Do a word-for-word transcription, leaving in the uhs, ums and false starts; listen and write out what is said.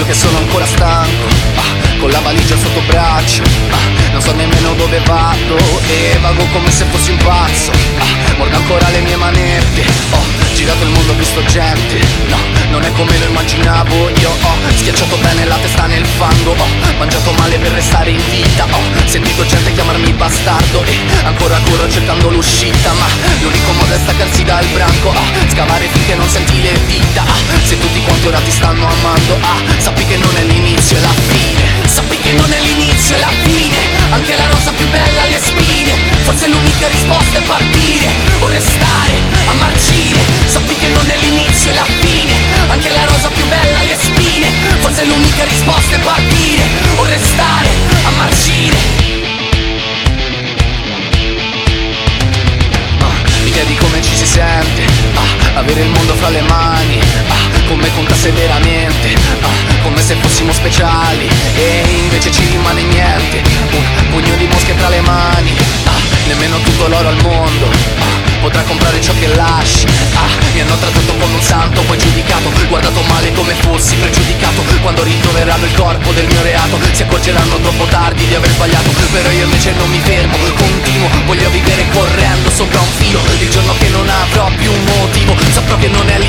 io che sono ancora stanco, ah, con la valigia sotto braccio, ah, non so nemmeno dove vado e vago come se fossi un pazzo, ah, mordo ancora le mie manette. Ho girato il mondo, ho visto gente, no, non è come lo immaginavo. Io ho schiacciato bene la testa nel fango, ho mangiato male per restare in vita, ho sentito gente chiamarmi bastardo e ancora corro cercando l'uscita, ma l'unico modo è staccarsi dal branco, ah, scavare finché non senti le dita, ah, se tutti quanti ora ti stanno amando, ah, sappi che non è l'inizio e la fine, sappi che non è l'inizio e la fine, anche la rosa più bella ha le spine, forse l'unica risposta è partire o restare a marcire, sappi che non è l'inizio e la fine, anche la rosa più bella ha le spine, forse l'unica risposta è partire o restare a marcire. Mi chiedi come ci si sente, ah, avere il mondo fra le mani, ah, come contasse veramente, ah, come se fossimo speciali e invece ci rimane niente, un pugno di mosche tra le mani, ah, nemmeno tutto l'oro al mondo, ah, potrà comprare ciò che lasci, ah, mi hanno trattato come un santo, poi giudicato, guardato male come fossi pregiudicato, quando ritroveranno il corpo del mio reato, si accorgeranno troppo tardi di aver sbagliato, però io invece non mi fermo, continuo, voglio vivere correndo sopra un filo, il giorno che non avrò più un motivo, saprò che non è